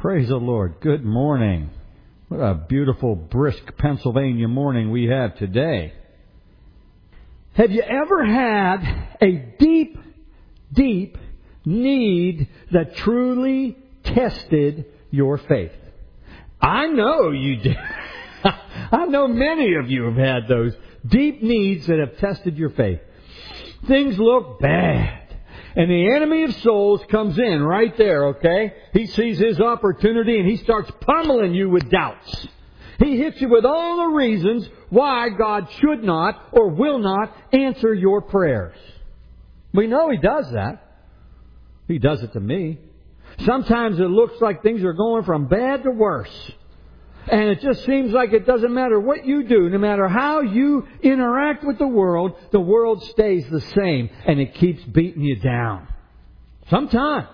Praise the Lord. Good morning. What a beautiful, brisk Pennsylvania morning we have today. Have you ever had a deep, deep need that truly tested your faith? I know you did. I know many of you have had those deep needs that have tested your faith. Things look bad. And the enemy of souls comes in right there, okay? He sees his opportunity and he starts pummeling you with doubts. He hits you with all the reasons why God should not or will not answer your prayers. We know he does that. He does it to me. Sometimes it looks like things are going from bad to worse. And it just seems like it doesn't matter what you do, no matter how you interact with the world stays the same and it keeps beating you down. Sometimes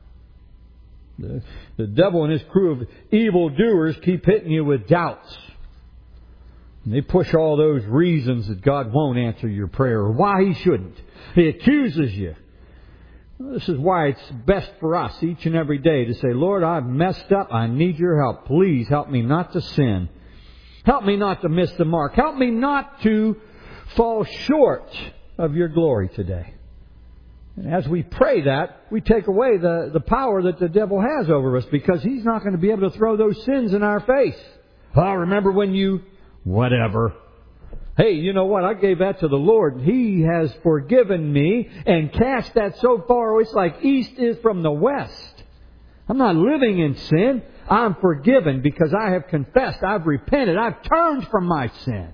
the devil and his crew of evildoers keep hitting you with doubts. And they push all those reasons that God won't answer your prayer or why he shouldn't. He accuses you. This is why it's best for us each and every day to say, Lord, I've messed up. I need your help. Please help me not to sin. Help me not to miss the mark. Help me not to fall short of your glory today. And as we pray that, we take away the power that the devil has over us because he's not going to be able to throw those sins in our face. Oh, remember when you... whatever. Hey, you know what? I gave that to the Lord. He has forgiven me and cast that so far away. It's like east is from the west. I'm not living in sin. I'm forgiven because I have confessed. I've repented. I've turned from my sin.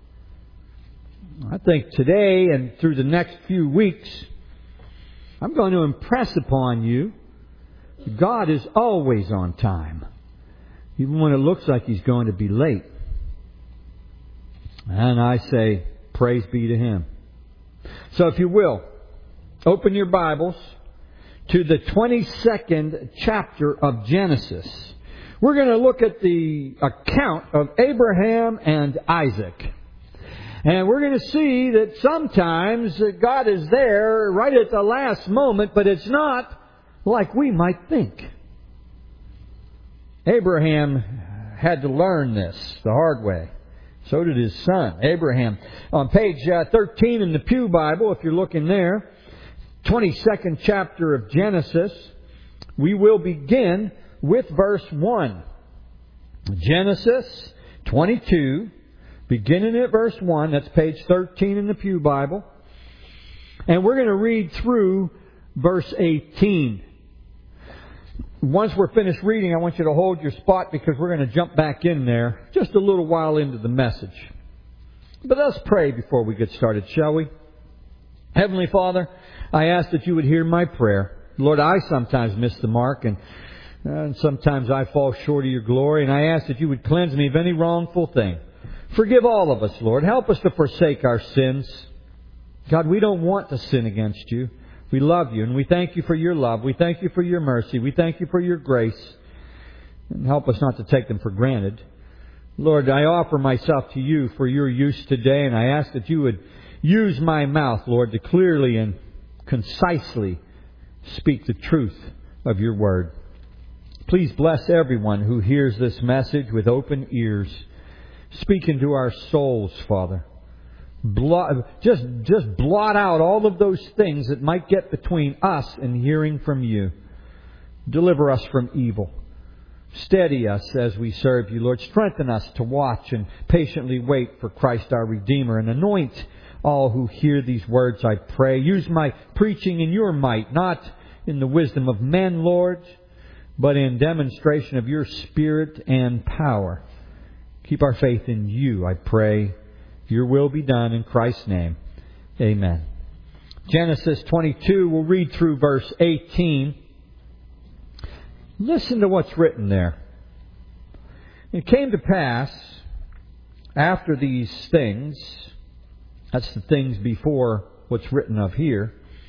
I think today and through the next few weeks, I'm going to impress upon you God is always on time, even when it looks like He's going to be late. And I say, praise be to Him. So if you will, open your Bibles to the 22nd chapter of Genesis. We're going to look at the account of Abraham and Isaac. And we're going to see that sometimes God is there right at the last moment, but it's not like we might think. Abraham had to learn this the hard way. So did his son, Abraham. On page 13 in the Pew Bible, if you're looking there, 22nd chapter of Genesis, we will begin with verse 1. Genesis 22, beginning at verse 1. That's page 13 in the Pew Bible. And we're going to read through verse 18. Once we're finished reading, I want you to hold your spot because we're going to jump back in there just a little while into the message. But let's pray before we get started, shall we? Heavenly Father, I ask that you would hear my prayer. Lord, I sometimes miss the mark and sometimes I fall short of your glory. And I ask that you would cleanse me of any wrongful thing. Forgive all of us, Lord. Help us to forsake our sins. God, we don't want to sin against you. We love you, and we thank you for your love. We thank you for your mercy. We thank you for your grace. And help us not to take them for granted. Lord, I offer myself to you for your use today, and I ask that you would use my mouth, Lord, to clearly and concisely speak the truth of your word. Please bless everyone who hears this message with open ears. Speak into our souls, Father. Just blot out all of those things that might get between us and hearing from you. Deliver us from evil. Steady us as we serve you, Lord. Strengthen us to watch and patiently wait for Christ our Redeemer. And anoint all who hear these words, I pray. Use my preaching in your might, not in the wisdom of men, Lord, but in demonstration of your Spirit and power. Keep our faith in you, I pray. Your will be done in Christ's name. Amen. Genesis 22, we'll read through verse 18. Listen to what's written there. It came to pass, after these things, that's the things before what's written of here,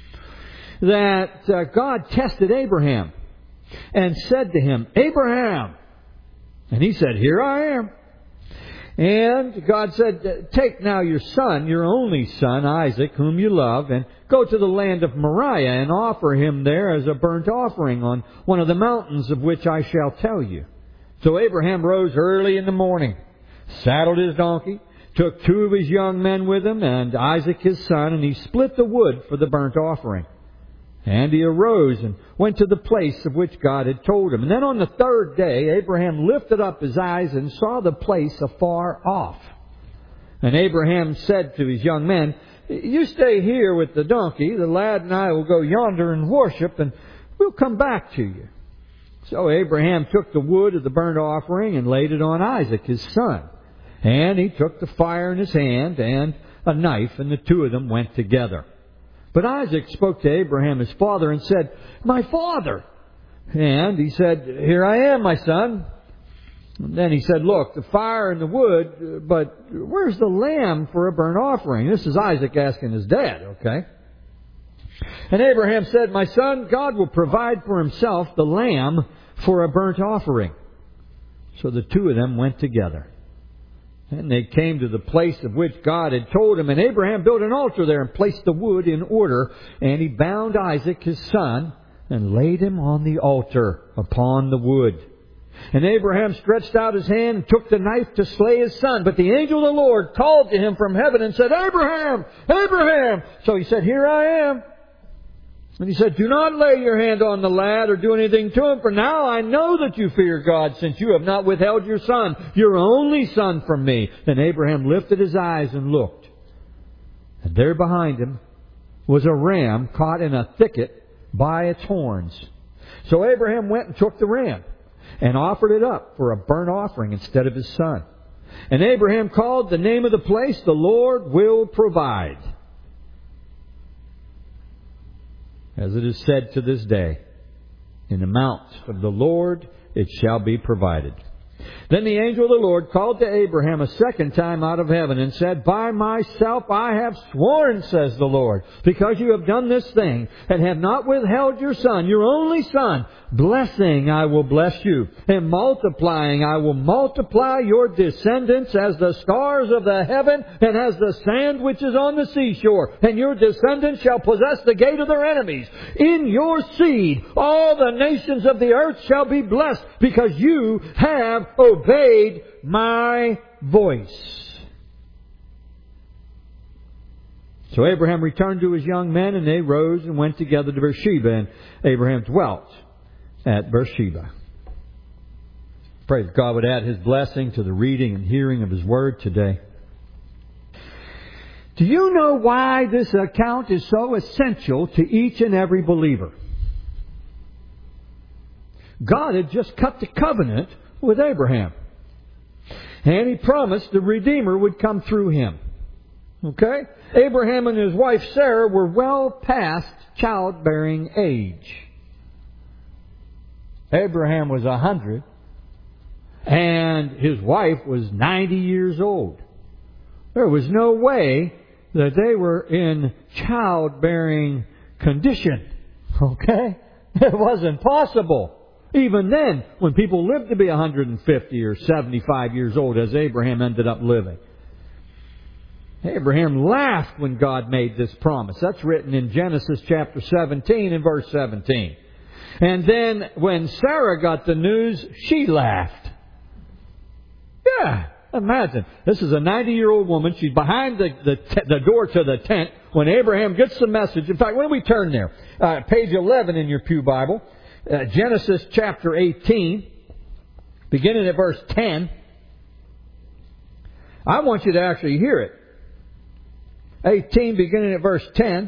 that God tested Abraham and said to him, Abraham! And he said, Here I am. And God said, take now your son, your only son, Isaac, whom you love, and go to the land of Moriah and offer him there as a burnt offering on one of the mountains of which I shall tell you. So Abraham rose early in the morning, saddled his donkey, took 2 of his young men with him, and Isaac his son, and he split the wood for the burnt offering. And he arose and went to the place of which God had told him. And then on the 3rd day, Abraham lifted up his eyes and saw the place afar off. And Abraham said to his young men, you stay here with the donkey. The lad and I will go yonder and worship, and we'll come back to you. So Abraham took the wood of the burnt offering and laid it on Isaac, his son. And he took the fire in his hand and a knife, and the 2 of them went together. But Isaac spoke to Abraham, his father, and said, my father. And he said, here I am, my son. And then he said, look, the fire and the wood, but where's the lamb for a burnt offering? This is Isaac asking his dad, okay? And Abraham said, my son, God will provide for himself the lamb for a burnt offering. So the 2 of them went together. And they came to the place of which God had told him. And Abraham built an altar there and placed the wood in order. And he bound Isaac his son and laid him on the altar upon the wood. And Abraham stretched out his hand and took the knife to slay his son. But the angel of the Lord called to him from heaven and said, Abraham! Abraham! So he said, here I am. And he said, do not lay your hand on the lad or do anything to him, for now I know that you fear God, since you have not withheld your son, your only son, from me. Then Abraham lifted his eyes and looked. And there behind him was a ram caught in a thicket by its horns. So Abraham went and took the ram and offered it up for a burnt offering instead of his son. And Abraham called the name of the place, the Lord will provide. As it is said to this day, in the mount of the Lord it shall be provided. Then the angel of the Lord called to Abraham a second time out of heaven and said, by myself I have sworn, says the Lord, because you have done this thing and have not withheld your son, your only son, blessing I will bless you, and multiplying I will multiply your descendants as the stars of the heaven and as the sand which is on the seashore. And your descendants shall possess the gate of their enemies. In your seed all the nations of the earth shall be blessed, because you have obeyed my voice. So Abraham returned to his young men, and they rose and went together to Beersheba, and Abraham dwelt at Beersheba. Pray that God would add His blessing to the reading and hearing of His Word today. Do you know why this account is so essential to each and every believer? God had just cut the covenant with Abraham. And He promised the Redeemer would come through him. Okay? Abraham and his wife Sarah were well past childbearing age. Abraham was 100 and his wife was 90 years old. There was no way that they were in childbearing condition. Okay? It wasn't possible. Even then, when people lived to be 150 or 75 years old, as Abraham ended up living. Abraham laughed when God made this promise. That's written in Genesis chapter 17 and verse 17. And then when Sarah got the news, she laughed. Yeah, imagine. This is a 90-year-old woman. She's behind the door to the tent when Abraham gets the message. In fact, when we turn there, page 11 in your pew Bible, Genesis chapter 18, beginning at verse 10. I want you to actually hear it. 18, beginning at verse 10.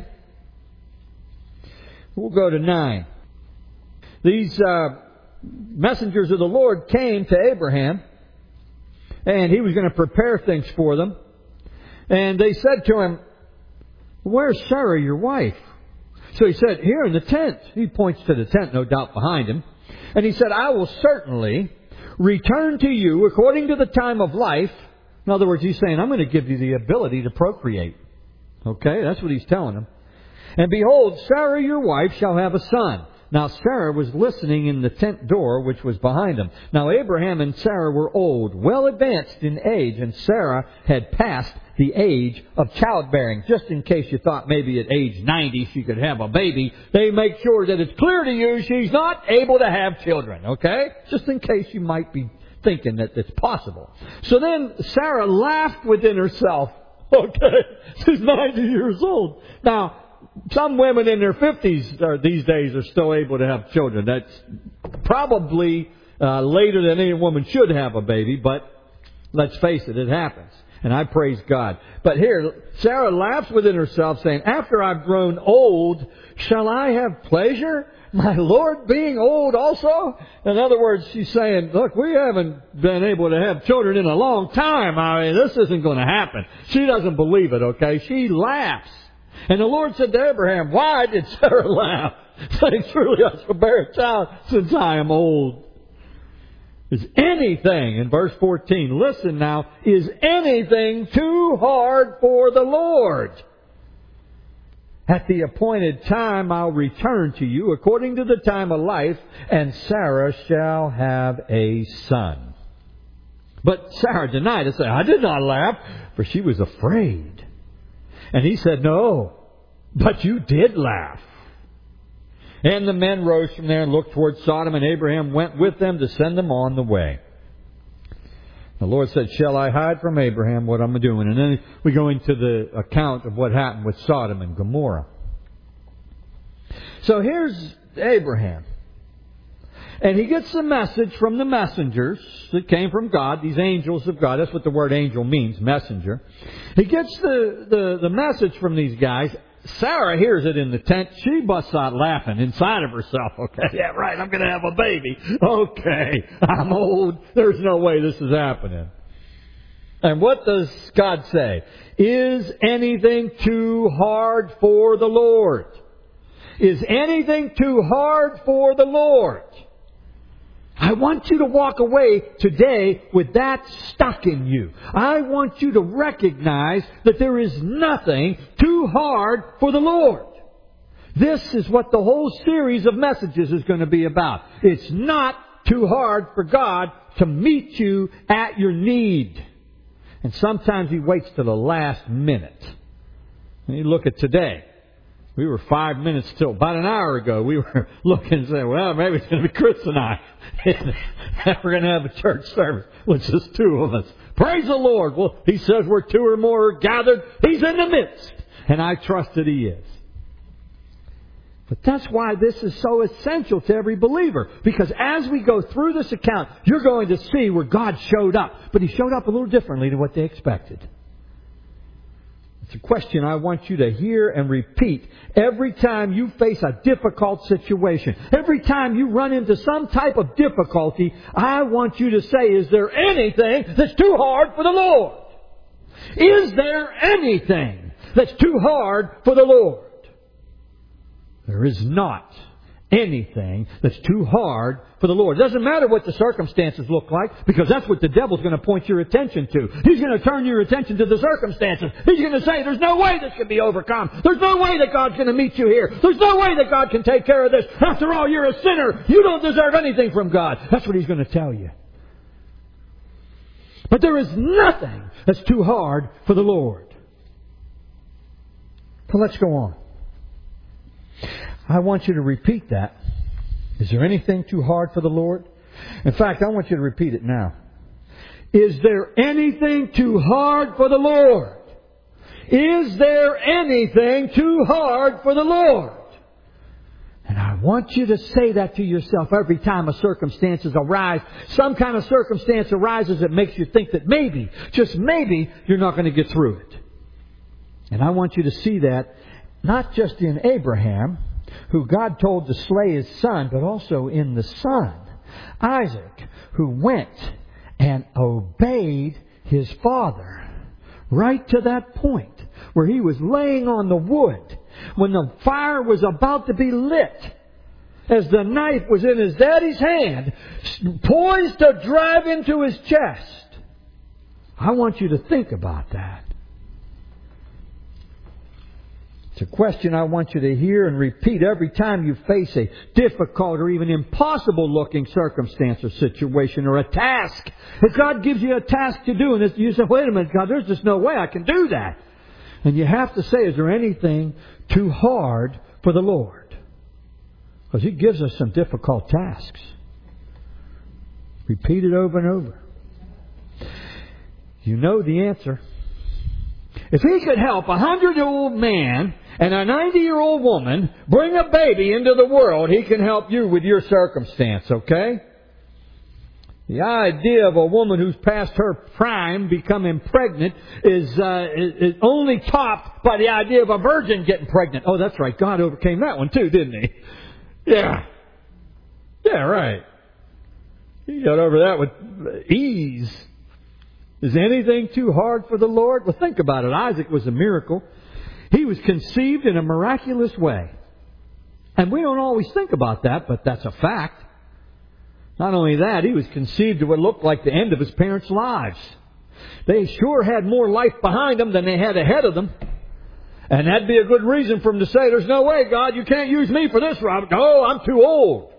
We'll go to 9. These messengers of the Lord came to Abraham, and he was going to prepare things for them. And they said to him, "Where's Sarah, your wife?" So he said, "Here in the tent." He points to the tent, no doubt, behind him. And he said, "I will certainly return to you according to the time of life." In other words, he's saying, I'm going to give you the ability to procreate. Okay, that's what he's telling them. "And behold, Sarah, your wife, shall have a son. Now Sarah was listening in the tent door which was behind them. Now Abraham and Sarah were old, well advanced in age, and Sarah had passed the age of childbearing. Just in case you thought maybe at age 90 she could have a baby, they make sure that it's clear to you she's not able to have children, okay? Just in case you might be thinking that it's possible. So then Sarah laughed within herself. Okay, she's 90 years old. Now, some women in their 50s these days are still able to have children. That's probably later than any woman should have a baby, but let's face it, it happens. And I praise God. But here, Sarah laughs within herself, saying, after I've grown old, shall I have pleasure, my Lord being old also? In other words, she's saying, look, we haven't been able to have children in a long time. I mean, this isn't going to happen. She doesn't believe it, okay? She laughs. And the Lord said to Abraham, why did Sarah laugh? Saying, surely I shall bear a child since I am old. Is anything, in verse 14, listen now, is anything too hard for the Lord? At the appointed time I'll return to you according to the time of life, and Sarah shall have a son. But Sarah denied it, saying, I did not laugh, for she was afraid. And he said, no, but you did laugh. And the men rose from there and looked toward Sodom, and Abraham went with them to send them on the way. The Lord said, shall I hide from Abraham what I'm doing? And then we go into the account of what happened with Sodom and Gomorrah. So here's Abraham. And he gets the message from the messengers that came from God, these angels of God. That's what the word angel means, messenger. He gets the message from these guys. Sarah hears it in the tent. She busts out laughing inside of herself. Okay, yeah, right, I'm going to have a baby. Okay, I'm old. There's no way this is happening. And what does God say? Is anything too hard for the Lord? Is anything too hard for the Lord? I want you to walk away today with that stuck in you. I want you to recognize that there is nothing too hard for the Lord. This is what the whole series of messages is going to be about. It's not too hard for God to meet you at your need. And sometimes He waits to the last minute. And you look at today. We were 5 minutes till about an hour ago. We were looking and saying, well, maybe it's going to be Chris and I. And we're going to have a church service with just two of us. Praise the Lord. Well, He says where two or more are gathered, He's in the midst. And I trust that He is. But that's why this is so essential to every believer. Because as we go through this account, you're going to see where God showed up. But He showed up a little differently than what they expected. It's a question I want you to hear and repeat every time you face a difficult situation. Every time you run into some type of difficulty, I want you to say, is there anything that's too hard for the Lord? Is there anything that's too hard for the Lord? There is not anything that's too hard for the Lord. It doesn't matter what the circumstances look like, because that's what the devil's going to point your attention to. He's going to turn your attention to the circumstances. He's going to say, there's no way this can be overcome. There's no way that God's going to meet you here. There's no way that God can take care of this. After all, you're a sinner. You don't deserve anything from God. That's what he's going to tell you. But there is nothing that's too hard for the Lord. So let's go on. I want you to repeat that. Is there anything too hard for the Lord? In fact, I want you to repeat it now. Is there anything too hard for the Lord? Is there anything too hard for the Lord? And I want you to say that to yourself every time a circumstances arise. Some kind of circumstance arises that makes you think that maybe, just maybe, you're not going to get through it. And I want you to see that not just in Abraham, who God told to slay his son, but also in the son, Isaac, who went and obeyed his father right to that point where he was laying on the wood when the fire was about to be lit, as the knife was in his daddy's hand, poised to drive into his chest. I want you to think about that. It's a question I want you to hear and repeat every time you face a difficult or even impossible looking circumstance or situation or a task. If God gives you a task to do and you say, wait a minute, God, there's just no way I can do that. And you have to say, is there anything too hard for the Lord? Because He gives us some difficult tasks. Repeat it over and over. You know the answer. If He could help a 100-year-old man and a 90-year-old woman bring a baby into the world, He can help you with your circumstance, okay? The idea of a woman who's past her prime becoming pregnant is only topped by the idea of a virgin getting pregnant. Oh, that's right. God overcame that one too, didn't He? Yeah. Yeah, right. He got over that with ease. Is anything too hard for the Lord? Well, think about it. Isaac was a miracle. He was conceived in a miraculous way. And we don't always think about that, but that's a fact. Not only that, he was conceived at what looked like the end of his parents' lives. They sure had more life behind them than they had ahead of them. And that'd be a good reason for them to say, there's no way, God, you can't use me for this, Robert. No, I'm too old.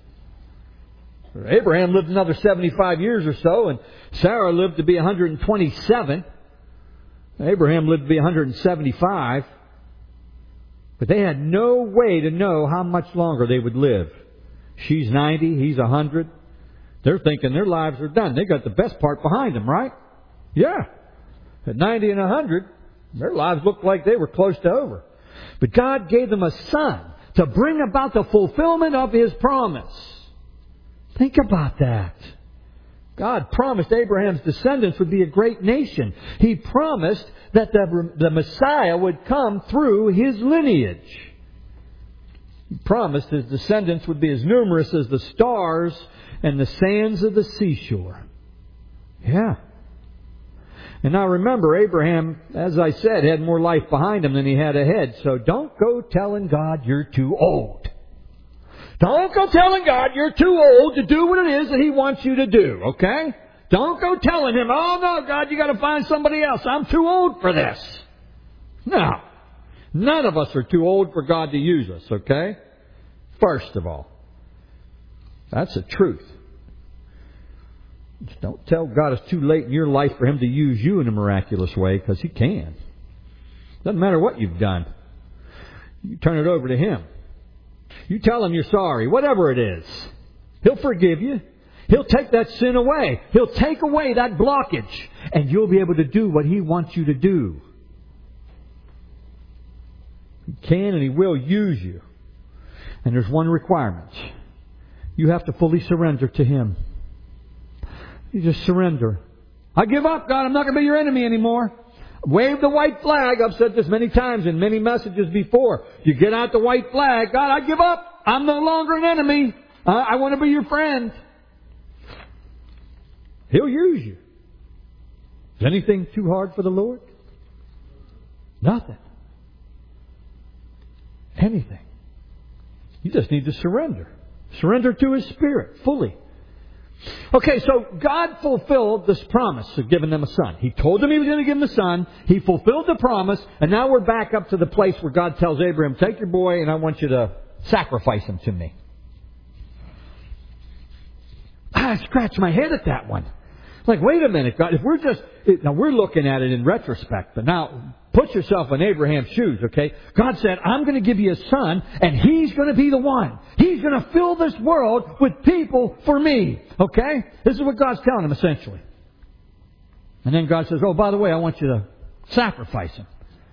Abraham lived another 75 years or so, and Sarah lived to be 127. Abraham lived to be 175. But they had no way to know how much longer they would live. She's 90, he's 100. They're thinking their lives are done. They got the best part behind them, right? Yeah. At 90 and 100, their lives looked like they were close to over. But God gave them a son to bring about the fulfillment of His promise. Think about that. God promised Abraham's descendants would be a great nation. He promised that the Messiah would come through his lineage. He promised his descendants would be as numerous as the stars and the sands of the seashore. Yeah. And now remember, Abraham, as I said, had more life behind him than he had ahead. So don't go telling God you're too old. Don't go telling God you're too old to do what it is that He wants you to do, okay? Don't go telling Him, oh no, God, you got to find somebody else. I'm too old for this. No. None of us are too old for God to use us, okay? First of all. That's the truth. Just don't tell God it's too late in your life for Him to use you in a miraculous way, because He can. Doesn't matter what you've done. You turn it over to Him. You tell Him you're sorry, whatever it is. He'll forgive you. He'll take that sin away. He'll take away that blockage. And you'll be able to do what He wants you to do. He can and He will use you. And there's one requirement. You have to fully surrender to Him. You just surrender. I give up, God. I'm not going to be your enemy anymore. Wave the white flag. I've said this many times in many messages before. You get out the white flag. God, I give up. I'm no longer an enemy. I want to be your friend. He'll use you. Is anything too hard for the Lord? Nothing. Anything. You just need to surrender. Surrender to His Spirit fully. Okay, so God fulfilled this promise of giving them a son. He told them He was going to give them a son. He fulfilled the promise. And now we're back up to the place where God tells Abraham, take your boy and I want you to sacrifice him to me. I scratched my head at that one. Like, wait a minute, God, if now we're looking at it in retrospect, but now put yourself in Abraham's shoes, okay? God said, I'm going to give you a son, and he's going to be the one. He's going to fill this world with people for me, okay? This is what God's telling him, essentially. And then God says, oh, by the way, I want you to sacrifice him.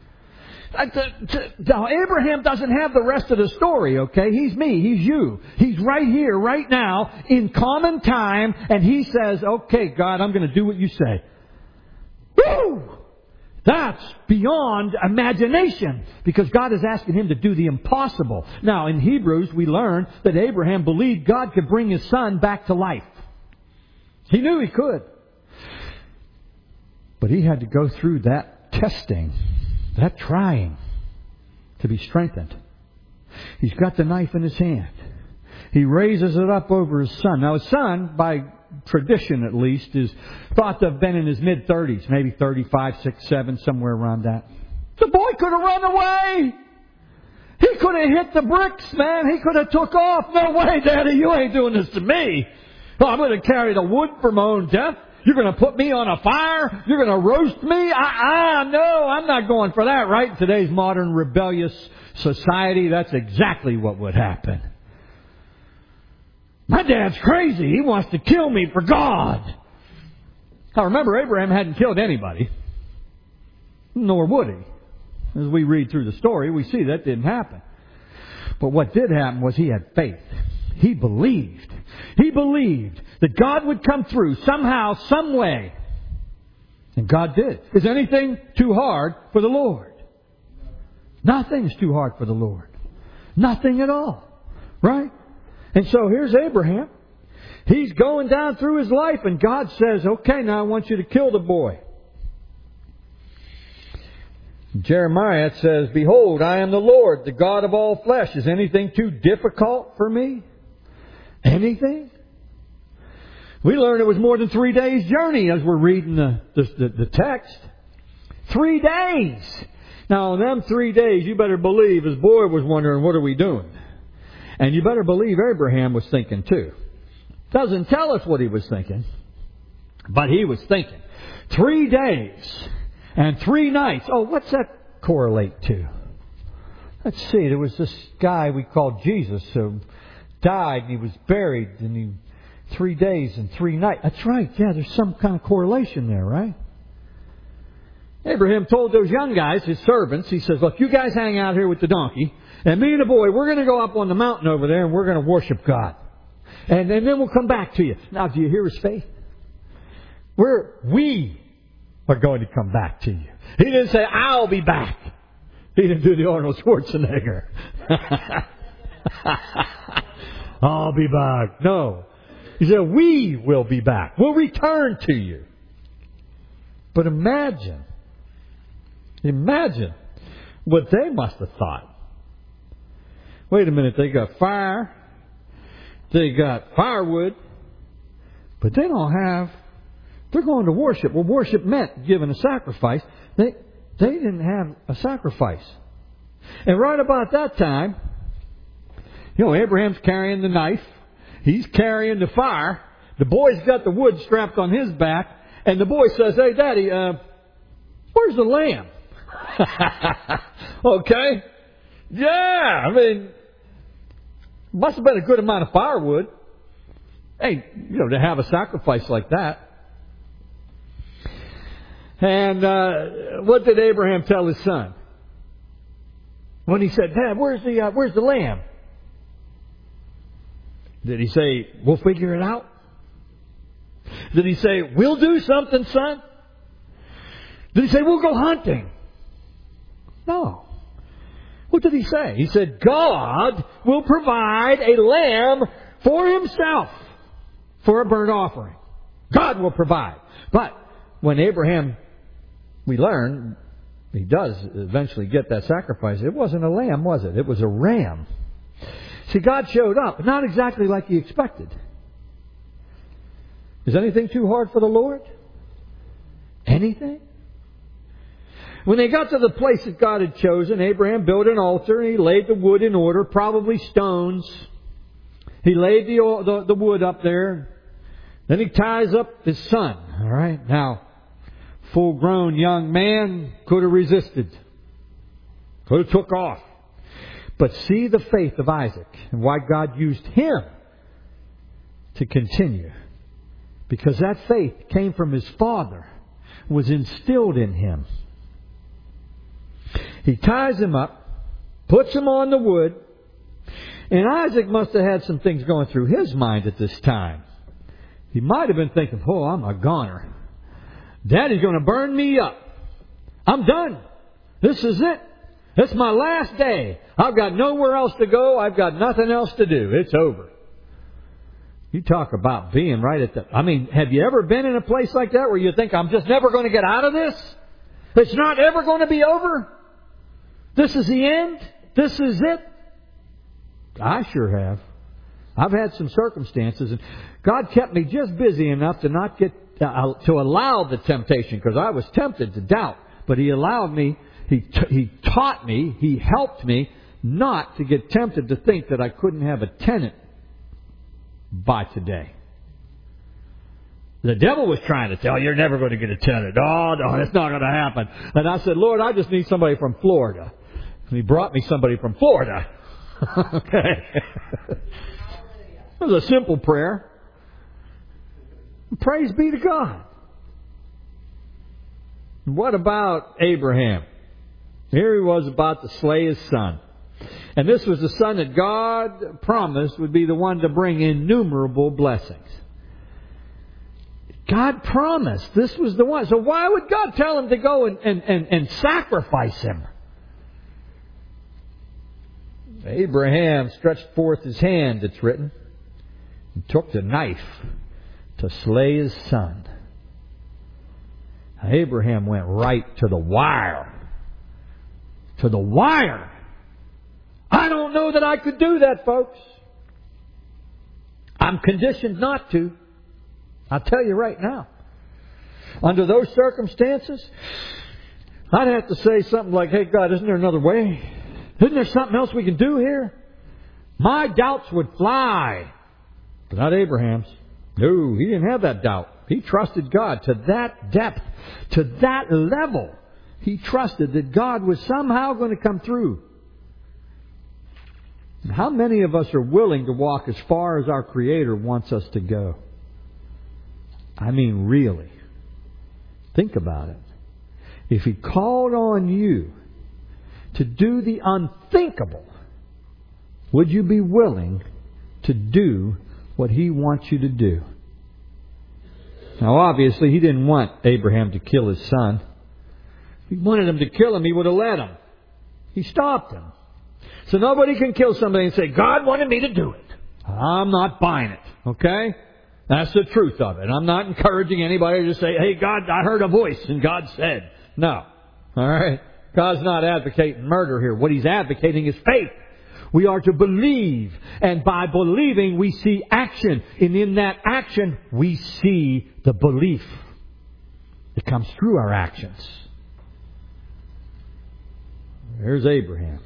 Now, Abraham doesn't have the rest of the story, okay? He's me. He's you. He's right here, right now, in common time, and he says, okay, God, I'm going to do what you say. Woo! That's beyond imagination, because God is asking him to do the impossible. Now, in Hebrews, we learn that Abraham believed God could bring his son back to life. He knew he could. But he had to go through that testing, that trying, to be strengthened. He's got the knife in his hand. He raises it up over his son. Now, his son, by tradition at least, is thought to have been in his mid-30s, maybe 35, 6, 7, somewhere around that. The boy could have run away. He could have hit the bricks, man. He could have took off. No way, Daddy, you ain't doing this to me. Oh, I'm going to carry the wood for my own death. You're going to put me on a fire? You're going to roast me? No, I'm not going for that, right? In today's modern rebellious society, that's exactly what would happen. My dad's crazy. He wants to kill me for God. Now remember, Abraham hadn't killed anybody. Nor would he. As we read through the story, we see that didn't happen. But what did happen was he had faith. He believed. He believed that God would come through somehow, some way. And God did. Is anything too hard for the Lord? Nothing's too hard for the Lord. Nothing at all. Right? And so here's Abraham. He's going down through his life and God says, okay, now I want you to kill the boy. Jeremiah says, behold, I am the Lord, the God of all flesh. Is anything too difficult for me? Anything? We learned it was more than 3 days' journey as we're reading the text. 3 days. Now, in them 3 days, you better believe his boy was wondering, what are we doing? And you better believe Abraham was thinking too. Doesn't tell us what he was thinking, but he was thinking. 3 days and 3 nights. Oh, what's that correlate to? Let's see. There was this guy we called Jesus who died and he was buried and 3 days and 3 nights. That's right. Yeah, there's some kind of correlation there, right? Abraham told those young guys, his servants, he says, look, you guys hang out here with the donkey, and me and the boy, we're going to go up on the mountain over there and we're going to worship God. And then we'll come back to you. Now, do you hear his faith? We are going to come back to you. He didn't say, I'll be back. He didn't do the Arnold Schwarzenegger. I'll be back. No. He said, we will be back. We'll return to you. But imagine what they must have thought. Wait a minute, they got fire, they got firewood, but they don't have, they're going to worship. Well, worship meant giving a sacrifice. They didn't have a sacrifice. And right about that time, Abraham's carrying the knife, he's carrying the fire, the boy's got the wood strapped on his back, and the boy says, hey, Daddy, where's the lamb? Okay. Yeah, must have been a good amount of firewood. Hey, to have a sacrifice like that. And what did Abraham tell his son? When he said, Dad, where's the lamb? Did he say, we'll figure it out? Did he say, we'll do something, son? Did he say, we'll go hunting? No. What did he say? He said, God will provide a lamb for himself for a burnt offering. God will provide. But when Abraham, we learn, he does eventually get that sacrifice. It wasn't a lamb, was it? It was a ram. See, God showed up, not exactly like he expected. Is anything too hard for the Lord? Anything? When they got to the place that God had chosen, Abraham built an altar and he laid the wood in order, probably stones. He laid the wood up there. Then he ties up his son. All right. Now, full-grown young man could have resisted. Could have took off. But see the faith of Isaac and why God used him to continue. Because that faith came from his father, was instilled in him. He ties him up, puts him on the wood, and Isaac must have had some things going through his mind at this time. He might have been thinking, oh, I'm a goner. Daddy's going to burn me up. I'm done. This is it. It's my last day. I've got nowhere else to go. I've got nothing else to do. It's over. You talk about being right at the... have you ever been in a place like that where you think, I'm just never going to get out of this? It's not ever going to be over? This is the end? This is it? I sure have. I've had some circumstances, and God kept me just busy enough to not get to allow the temptation, because I was tempted to doubt. But He allowed me. He taught me. He helped me not to get tempted to think that I couldn't have a tenant by today. The devil was trying to tell you, you're never going to get a tenant. Oh, no, that's not going to happen. And I said, Lord, I just need somebody from Florida. And He brought me somebody from Florida. Okay. It was a simple prayer. Praise be to God. What about Abraham? Here he was about to slay his son. And this was the son that God promised would be the one to bring innumerable blessings. God promised this was the one. So why would God tell him to go and sacrifice him? Abraham stretched forth his hand, it's written, and took the knife to slay his son. Abraham went right to the wire. To the wire. I don't know that I could do that, folks. I'm conditioned not to. I'll tell you right now. Under those circumstances, I'd have to say something like, hey, God, isn't there another way? Isn't there something else we can do here? My doubts would fly. But not Abraham's. No, he didn't have that doubt. He trusted God to that depth, to that level. He trusted that God was somehow going to come through. How many of us are willing to walk as far as our Creator wants us to go? I mean, really. Think about it. If He called on you to do the unthinkable, would you be willing to do what He wants you to do? Now, obviously, He didn't want Abraham to kill his son. If He wanted him to kill him, He would have let him. He stopped him. So nobody can kill somebody and say, God wanted me to do it. I'm not buying it. Okay? That's the truth of it. I'm not encouraging anybody to say, hey, God, I heard a voice and God said. No. All right? God's not advocating murder here. What He's advocating is faith. We are to believe. And by believing, we see action. And in that action, we see the belief. It comes through our actions. There's Abraham.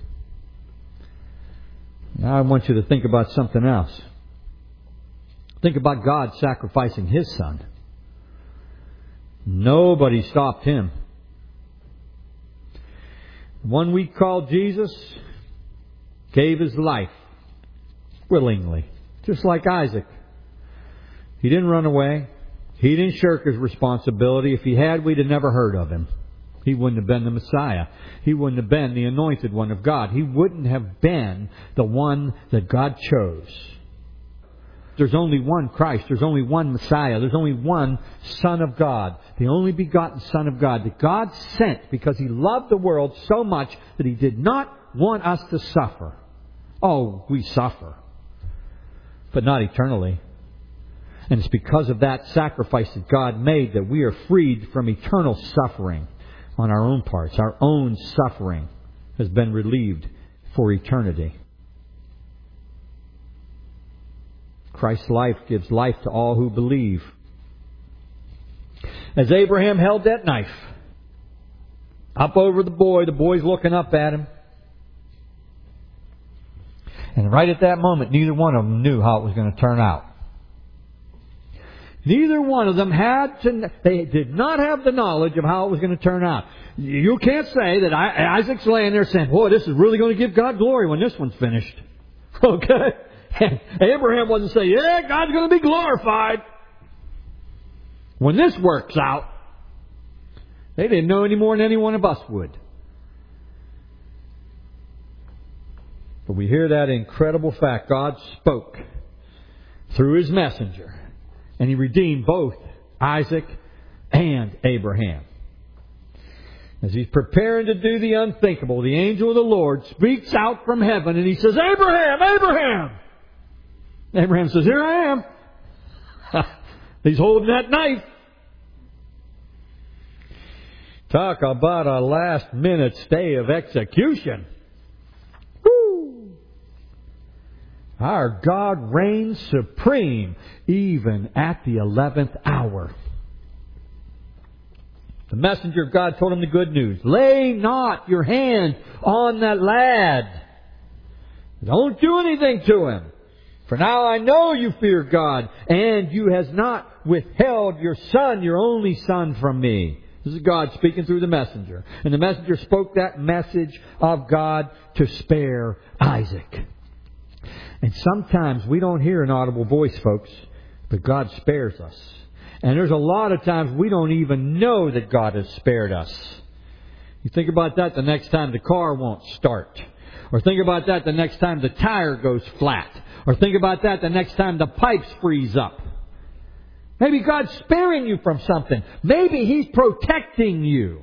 Now I want you to think about something else. Think about God sacrificing His son. Nobody stopped Him. The one we call Jesus gave His life willingly, just like Isaac. He didn't run away. He didn't shirk His responsibility. If He had, we'd have never heard of Him. He wouldn't have been the Messiah. He wouldn't have been the anointed one of God. He wouldn't have been the one that God chose. There's only one Christ. There's only one Messiah. There's only one Son of God. The only begotten Son of God that God sent because He loved the world so much that He did not want us to suffer. Oh, we suffer. But not eternally. And it's because of that sacrifice that God made that we are freed from eternal suffering on our own parts. Our own suffering has been relieved for eternity. Christ's life gives life to all who believe. As Abraham held that knife up over the boy's looking up at him. And right at that moment, neither one of them knew how it was going to turn out. Neither one of them they did not have the knowledge of how it was going to turn out. You can't say that Isaac's laying there saying, boy, this is really going to give God glory when this one's finished. Okay? And Abraham wasn't saying, yeah, God's going to be glorified when this works out. They didn't know any more than any one of us would. But we hear that incredible fact. God spoke through His messenger. And He redeemed both Isaac and Abraham. As He's preparing to do the unthinkable, the angel of the Lord speaks out from heaven and He says, Abraham, Abraham! Abraham says, here I am. He's holding that knife. Talk about a last minute stay of execution. Woo! Our God reigns supreme even at the 11th hour. The messenger of God told him the good news. Lay not your hand on that lad. Don't do anything to him. For now I know you fear God, and you has not withheld your son, your only son, from me. This is God speaking through the messenger. And the messenger spoke that message of God to spare Isaac. And sometimes we don't hear an audible voice, folks, but God spares us. And there's a lot of times we don't even know that God has spared us. You think about that the next time the car won't start. Or think about that the next time the tire goes flat. Or think about that the next time the pipes freeze up. Maybe God's sparing you from something. Maybe He's protecting you.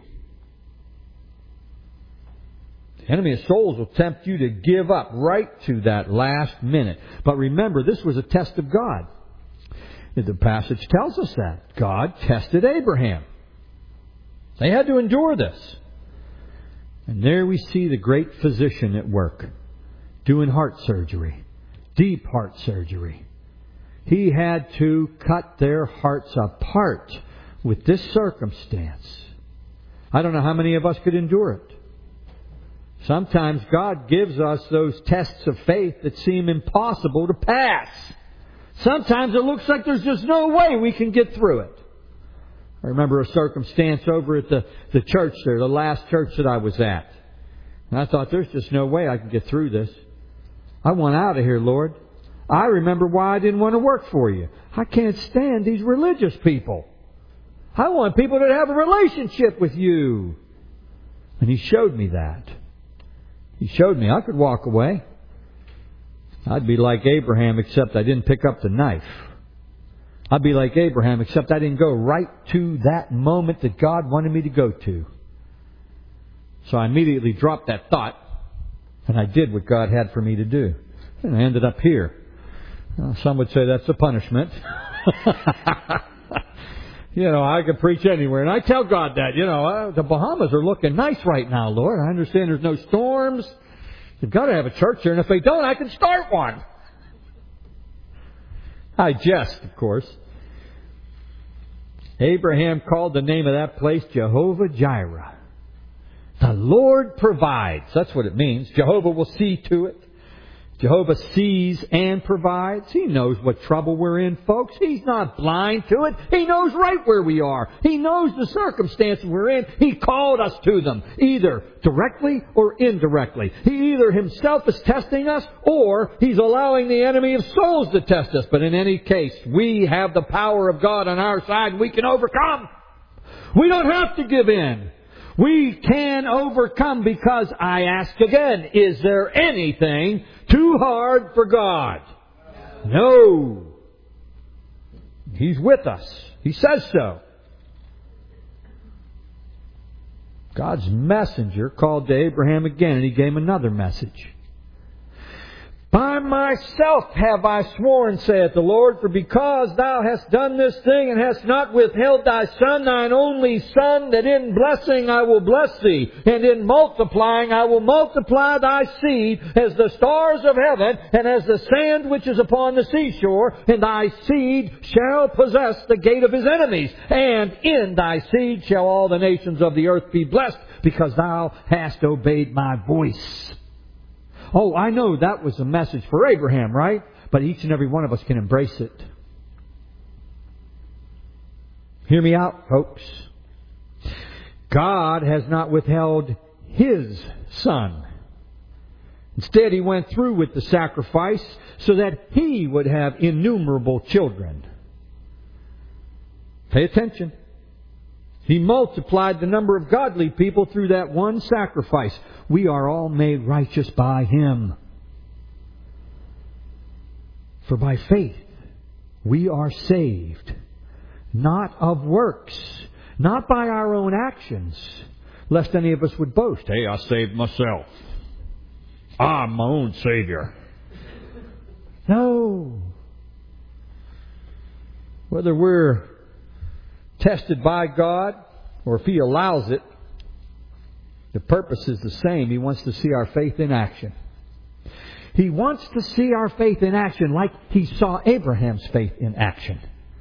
The enemy of souls will tempt you to give up right to that last minute. But remember, this was a test of God. The passage tells us that. God tested Abraham. They had to endure this. And there we see the great physician at work, doing heart surgery, deep heart surgery. He had to cut their hearts apart with this circumstance. I don't know how many of us could endure it. Sometimes God gives us those tests of faith that seem impossible to pass. Sometimes it looks like there's just no way we can get through it. I remember a circumstance over at the church there, the last church that I was at. And I thought, there's just no way I can get through this. I want out of here, Lord. I remember why I didn't want to work for you. I can't stand these religious people. I want people that have a relationship with you. And He showed me that. He showed me I could walk away. I'd be like Abraham, except I didn't pick up the knife. I'd be like Abraham, except I didn't go right to that moment that God wanted me to go to. So I immediately dropped that thought, and I did what God had for me to do. And I ended up here. Some would say that's a punishment. I could preach anywhere. And I tell God that, the Bahamas are looking nice right now, Lord. I understand there's no storms. You've got to have a church there, and if they don't, I can start one. I jest, of course. Abraham called the name of that place Jehovah Jireh. The Lord provides. That's what it means. Jehovah will see to it. Jehovah sees and provides. He knows what trouble we're in, folks. He's not blind to it. He knows right where we are. He knows the circumstances we're in. He called us to them, either directly or indirectly. He either Himself is testing us, or He's allowing the enemy of souls to test us. But in any case, we have the power of God on our side, and we can overcome. We don't have to give in. We can overcome, because I ask again, is there anything too hard for God? No. He's with us. He says so. God's messenger called to Abraham again, and He gave him another message. By myself have I sworn, saith the Lord, for because thou hast done this thing, and hast not withheld thy son, thine only son, that in blessing I will bless thee, and in multiplying I will multiply thy seed as the stars of heaven, and as the sand which is upon the seashore, and thy seed shall possess the gate of his enemies, and in thy seed shall all the nations of the earth be blessed, because thou hast obeyed my voice. Oh, I know that was a message for Abraham, right? But each and every one of us can embrace it. Hear me out, folks. God has not withheld His Son. Instead, He went through with the sacrifice so that He would have innumerable children. Pay attention. He multiplied the number of godly people through that one sacrifice. We are all made righteous by Him. For by faith we are saved, not of works, not by our own actions, lest any of us would boast. Hey, I saved myself. I'm my own Savior. No. Whether we're tested by God, or if He allows it, the purpose is the same. He wants to see our faith in action. He wants to see our faith in action like He saw Abraham's faith in action.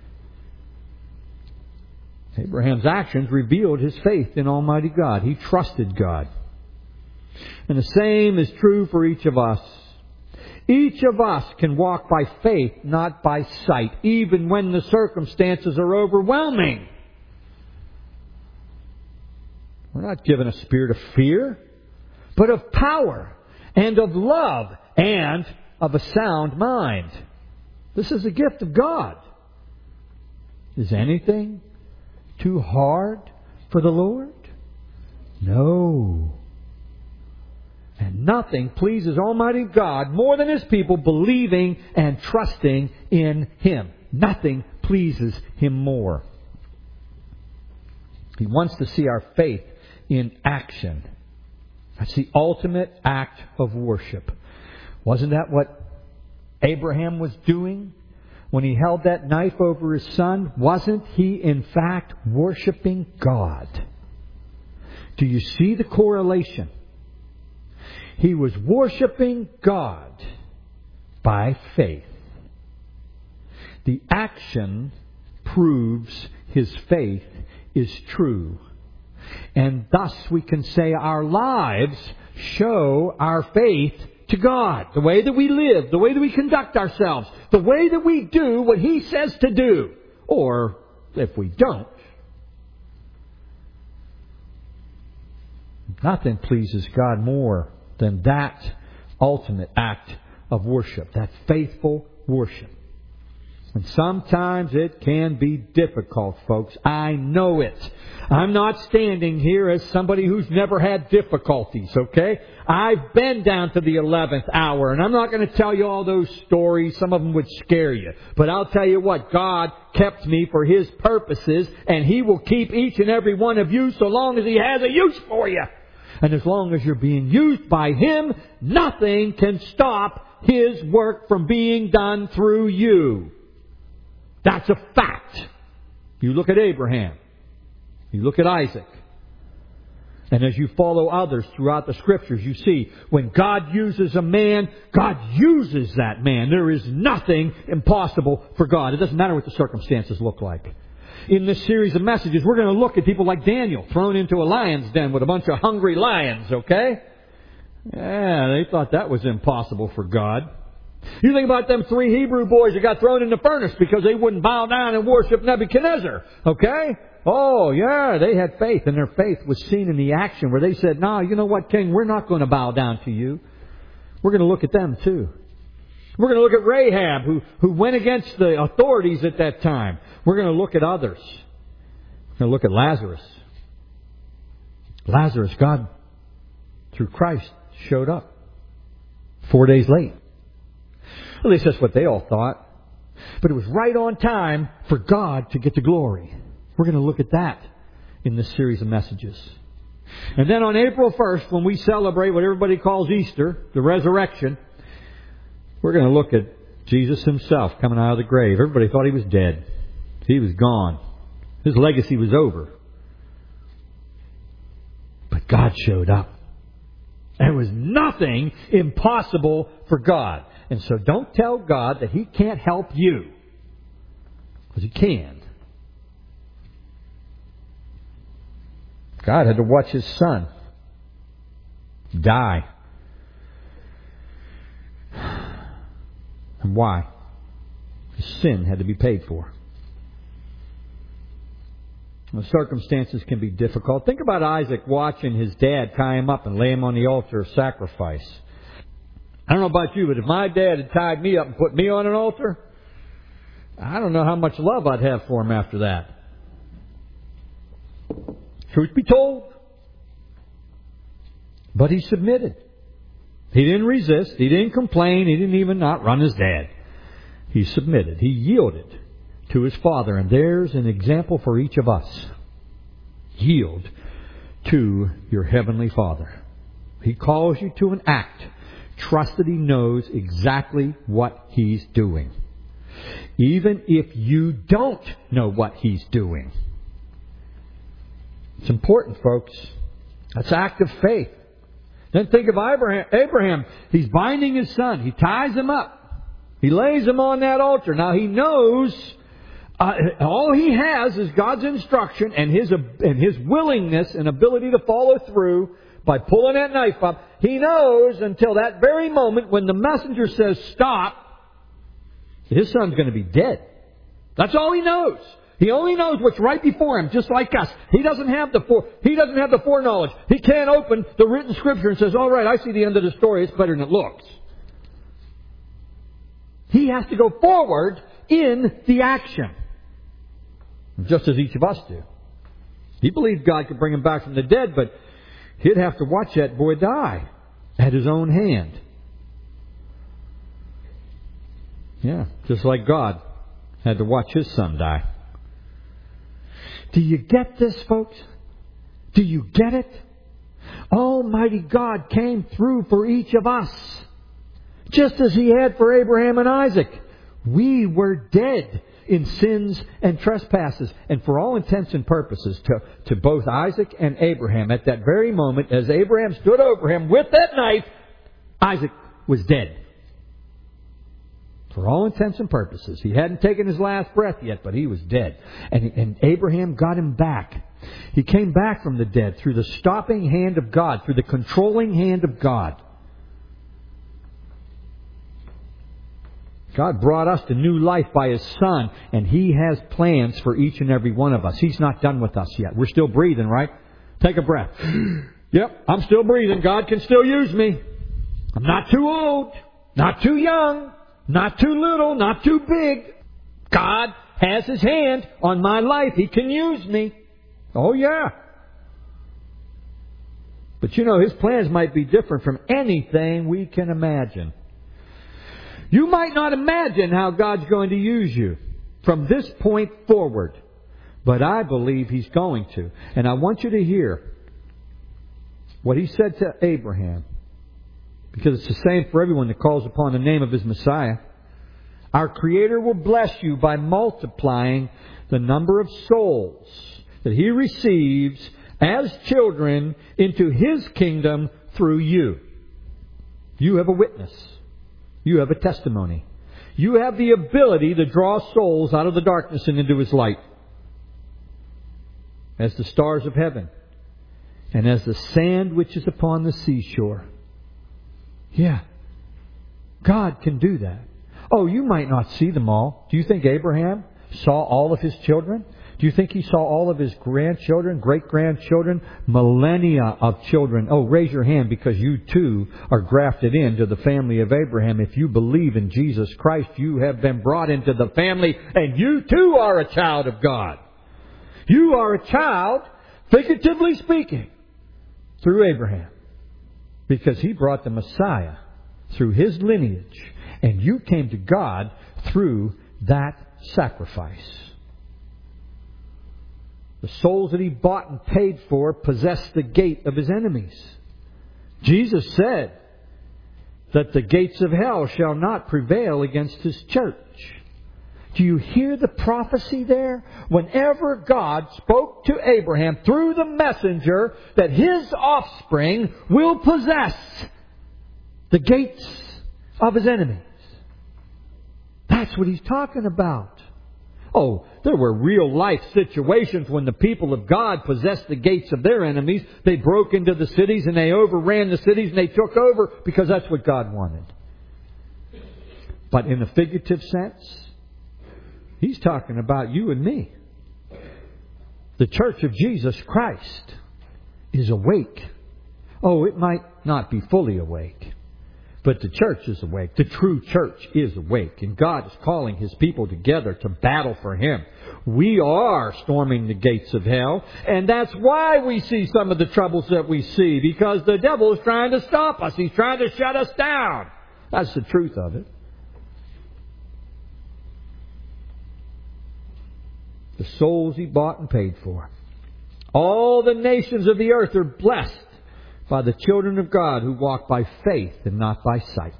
Abraham's actions revealed his faith in Almighty God. He trusted God. And the same is true for each of us. Each of us can walk by faith, not by sight, even when the circumstances are overwhelming. We're not given a spirit of fear, but of power and of love and of a sound mind. This is a gift of God. Is anything too hard for the Lord? No. And nothing pleases Almighty God more than His people believing and trusting in Him. Nothing pleases Him more. He wants to see our faith in action. That's the ultimate act of worship. Wasn't that what Abraham was doing when he held that knife over his son? Wasn't he, in fact, worshiping God? Do you see the correlation? He was worshiping God by faith. The action proves his faith is true. And thus we can say our lives show our faith to God. The way that we live, the way that we conduct ourselves, the way that we do what He says to do. Or if we don't, nothing pleases God more than that ultimate act of worship, that faithful worship. And sometimes it can be difficult, folks. I know it. I'm not standing here as somebody who's never had difficulties, okay? I've been down to the 11th hour, and I'm not going to tell you all those stories. Some of them would scare you. But I'll tell you what, God kept me for His purposes, and He will keep each and every one of you so long as He has a use for you. And as long as you're being used by Him, nothing can stop His work from being done through you. That's a fact. You look at Abraham. You look at Isaac. And as you follow others throughout the Scriptures, you see when God uses a man, God uses that man. There is nothing impossible for God. It doesn't matter what the circumstances look like. In this series of messages, we're going to look at people like Daniel thrown into a lion's den with a bunch of hungry lions, okay? Yeah, they thought that was impossible for God. You think about them 3 Hebrew boys that got thrown in the furnace because they wouldn't bow down and worship Nebuchadnezzar. Okay? Oh, yeah, they had faith, and their faith was seen in the action where they said, no, you know what, King, we're not going to bow down to you. We're going to look at them too. We're going to look at Rahab, who went against the authorities at that time. We're going to look at others. We're going to look at Lazarus. Lazarus, God, through Christ, showed up 4 days late. At least that's what they all thought. But it was right on time for God to get the glory. We're going to look at that in this series of messages. And then on April 1st, when we celebrate what everybody calls Easter, the resurrection, we're going to look at Jesus Himself coming out of the grave. Everybody thought He was dead. He was gone. His legacy was over. But God showed up. There was nothing impossible for God. And so don't tell God that He can't help you. Because He can. God had to watch His Son die. And why? His sin had to be paid for. The circumstances can be difficult. Think about Isaac watching his dad tie him up and lay him on the altar of sacrifice. I don't know about you, but if my dad had tied me up and put me on an altar, I don't know how much love I'd have for him after that. Truth be told. But he submitted. He didn't resist. He didn't complain. He didn't even outrun his dad. He submitted. He yielded to his father. And there's an example for each of us. Yield to your heavenly Father. He calls you to an act. Trust that He knows exactly what He's doing. Even if you don't know what He's doing. It's important, folks. That's act of faith. Then think of Abraham. He's binding his son. He ties him up. He lays him on that altar. Now he knows all he has is God's instruction and his willingness and ability to follow through. by pulling that knife up. He knows until that very moment when the messenger says stop, his son's going to be dead. That's all he knows. He only knows what's right before him, just like us. He doesn't have the foreknowledge. He can't open the written Scripture and says, all right, I see the end of the story. It's better than it looks. He has to go forward in the action, just as each of us do. He believed God could bring him back from the dead, but he'd have to watch that boy die at his own hand. Yeah, just like God had to watch his son die. Do you get this, folks? Do you get it? Almighty God came through for each of us, just as He had for Abraham and Isaac. We were dead in sins and trespasses. And for all intents and purposes, to both Isaac and Abraham, at that very moment, as Abraham stood over him with that knife, Isaac was dead. For all intents and purposes. He hadn't taken his last breath yet, but he was dead. And Abraham got him back. He came back from the dead through the stopping hand of God, through the controlling hand of God. God brought us to new life by His Son, and He has plans for each and every one of us. He's not done with us yet. We're still breathing, right? Take a breath. Yep, I'm still breathing. God can still use me. I'm not too old, not too young, not too little, not too big. God has His hand on my life. He can use me. Oh, yeah. But you know, His plans might be different from anything we can imagine. You might not imagine how God's going to use you from this point forward. But I believe He's going to. And I want you to hear what He said to Abraham. Because it's the same for everyone that calls upon the name of His Messiah. Our Creator will bless you by multiplying the number of souls that He receives as children into His kingdom through you. You have a witness. You have a testimony. You have the ability to draw souls out of the darkness and into His light. As the stars of heaven. And as the sand which is upon the seashore. Yeah. God can do that. Oh, you might not see them all. Do you think Abraham saw all of his children? Do you think he saw all of his grandchildren, great-grandchildren, millennia of children? Oh, raise your hand because you too are grafted into the family of Abraham. If you believe in Jesus Christ, you have been brought into the family and you too are a child of God. You are a child, figuratively speaking, through Abraham. Because he brought the Messiah through his lineage. And you came to God through that sacrifice. The souls that He bought and paid for possessed the gate of His enemies. Jesus said that the gates of hell shall not prevail against His church. Do you hear the prophecy there? Whenever God spoke to Abraham through the messenger that his offspring will possess the gates of his enemies. That's what He's talking about. Oh, there were real life situations when the people of God possessed the gates of their enemies. They broke into the cities and they overran the cities and they took over because that's what God wanted. But in a figurative sense, He's talking about you and me. The church of Jesus Christ is awake. Oh, it might not be fully awake. But the church is awake. The true church is awake. And God is calling His people together to battle for Him. We are storming the gates of hell. And that's why we see some of the troubles that we see. Because the devil is trying to stop us. He's trying to shut us down. That's the truth of it. The souls He bought and paid for. All the nations of the earth are blessed by the children of God who walk by faith and not by sight.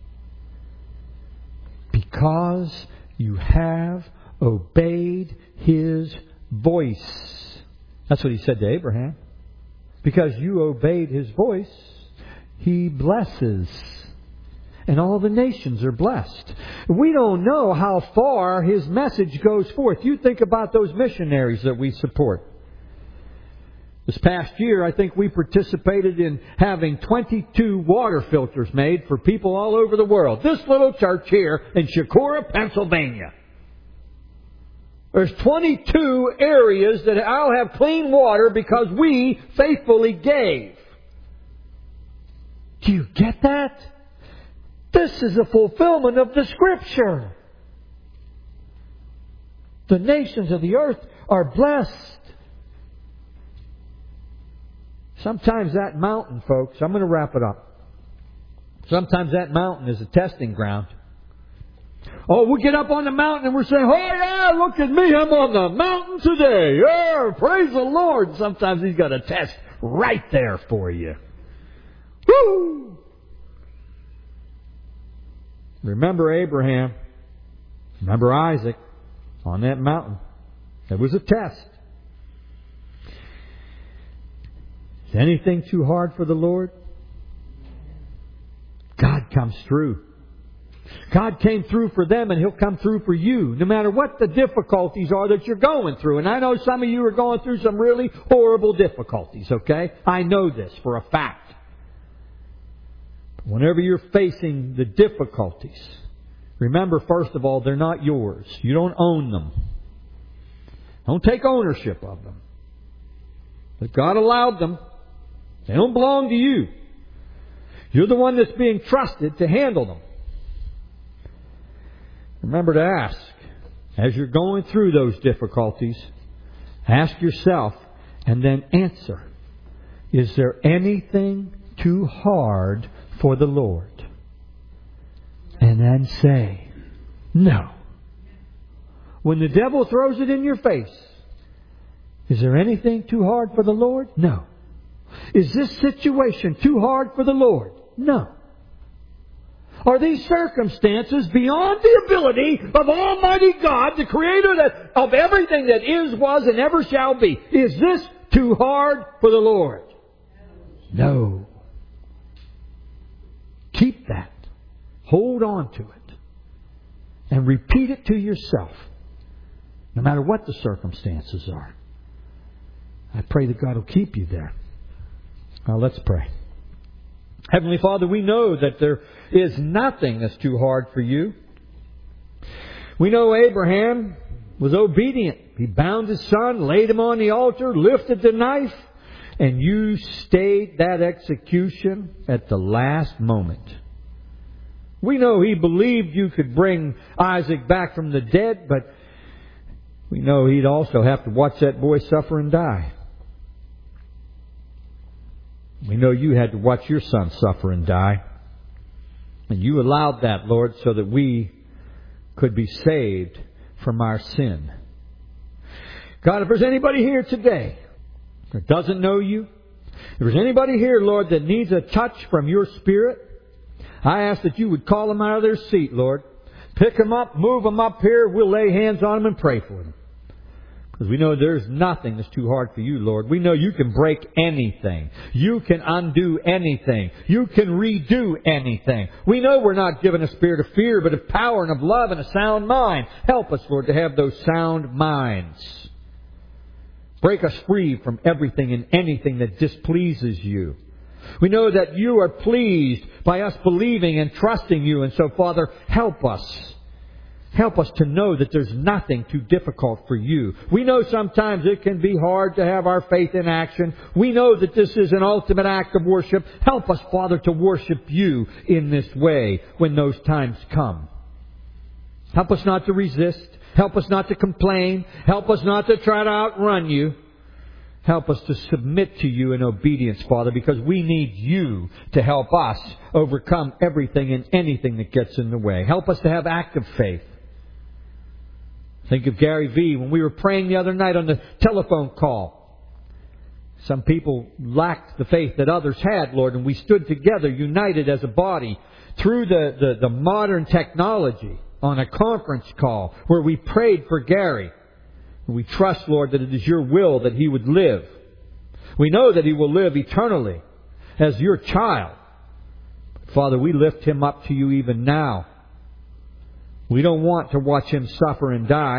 Because you have obeyed His voice. That's what He said to Abraham. Because you obeyed His voice, He blesses. And all the nations are blessed. We don't know how far His message goes forth. You think about those missionaries that we support. This past year, I think we participated in having 22 water filters made for people all over the world. This little church here in Chicora, Pennsylvania. There's 22 areas that I'll have clean water because we faithfully gave. Do you get that? This is a fulfillment of the Scripture. The nations of the earth are blessed. Sometimes that mountain, folks, I'm going to wrap it up. Sometimes that mountain is a testing ground. Oh, we get up on the mountain and we're saying, oh yeah, look at me, I'm on the mountain today. Yeah, praise the Lord. Sometimes He's got a test right there for you. Woo! Remember Abraham. Remember Isaac on that mountain. It was a test. Is anything too hard for the Lord? God comes through. God came through for them and He'll come through for you, no matter what the difficulties are that you're going through. And I know some of you are going through some really horrible difficulties, okay? I know this for a fact. Whenever you're facing the difficulties, remember, first of all, they're not yours. You don't own them. Don't take ownership of them. But God allowed them. They don't belong to you. You're the one that's being trusted to handle them. Remember to ask, as you're going through those difficulties, ask yourself and then answer, is there anything too hard for the Lord? And then say, no. When the devil throws it in your face, is there anything too hard for the Lord? No. Is this situation too hard for the Lord? No. Are these circumstances beyond the ability of Almighty God, the Creator of everything that is, was, and ever shall be? Is this too hard for the Lord? No. Keep that. Hold on to it. And repeat it to yourself, no matter what the circumstances are. I pray that God will keep you there. Now let's pray. Heavenly Father, we know that there is nothing that's too hard for you. We know Abraham was obedient. He bound his son, laid him on the altar, lifted the knife, and you stayed that execution at the last moment. We know he believed you could bring Isaac back from the dead, but we know he'd also have to watch that boy suffer and die. We know you had to watch your son suffer and die. And you allowed that, Lord, so that we could be saved from our sin. God, if there's anybody here today that doesn't know you, if there's anybody here, Lord, that needs a touch from your Spirit, I ask that you would call them out of their seat, Lord. Pick them up, move them up here. We'll lay hands on them and pray for them. Because we know there's nothing that's too hard for you, Lord. We know you can break anything. You can undo anything. You can redo anything. We know we're not given a spirit of fear, but of power and of love and a sound mind. Help us, Lord, to have those sound minds. Break us free from everything and anything that displeases you. We know that you are pleased by us believing and trusting you. And so, Father, help us. Help us to know that there's nothing too difficult for you. We know sometimes it can be hard to have our faith in action. We know that this is an ultimate act of worship. Help us, Father, to worship you in this way when those times come. Help us not to resist. Help us not to complain. Help us not to try to outrun you. Help us to submit to you in obedience, Father, because we need you to help us overcome everything and anything that gets in the way. Help us to have active faith. Think of Gary V. when we were praying the other night on the telephone call. Some people lacked the faith that others had, Lord, and we stood together, united as a body, through the modern technology on a conference call where we prayed for Gary. And we trust, Lord, that it is your will that he would live. We know that he will live eternally as your child. Father, we lift him up to you even now. We don't want to watch him suffer and die.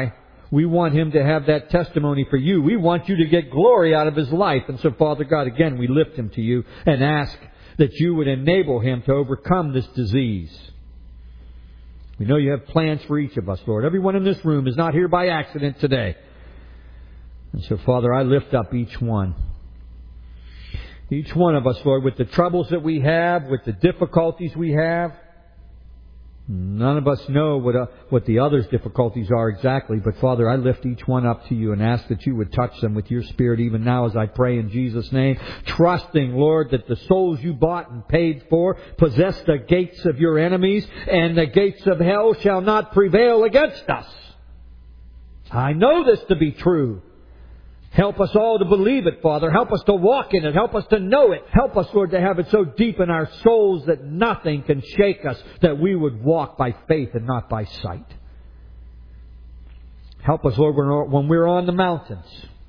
We want him to have that testimony for you. We want you to get glory out of his life. And so, Father God, again, we lift him to you and ask that you would enable him to overcome this disease. We know you have plans for each of us, Lord. Everyone in this room is not here by accident today. And so, Father, I lift up each one. Each one of us, Lord, with the troubles that we have, with the difficulties we have. None of us know what the other's difficulties are exactly, but Father, I lift each one up to you and ask that you would touch them with your Spirit even now as I pray in Jesus' name, trusting, Lord, that the souls you bought and paid for possess the gates of your enemies, and the gates of hell shall not prevail against us. I know this to be true. Help us all to believe it, Father. Help us to walk in it. Help us to know it. Help us, Lord, to have it so deep in our souls that nothing can shake us, that we would walk by faith and not by sight. Help us, Lord, when we're on the mountains.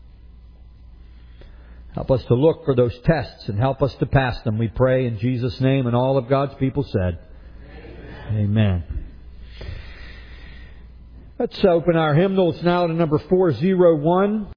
Help us to look for those tests and help us to pass them, we pray in Jesus' name. And all of God's people said, Amen. Amen. Let's open our hymnals now to number 401.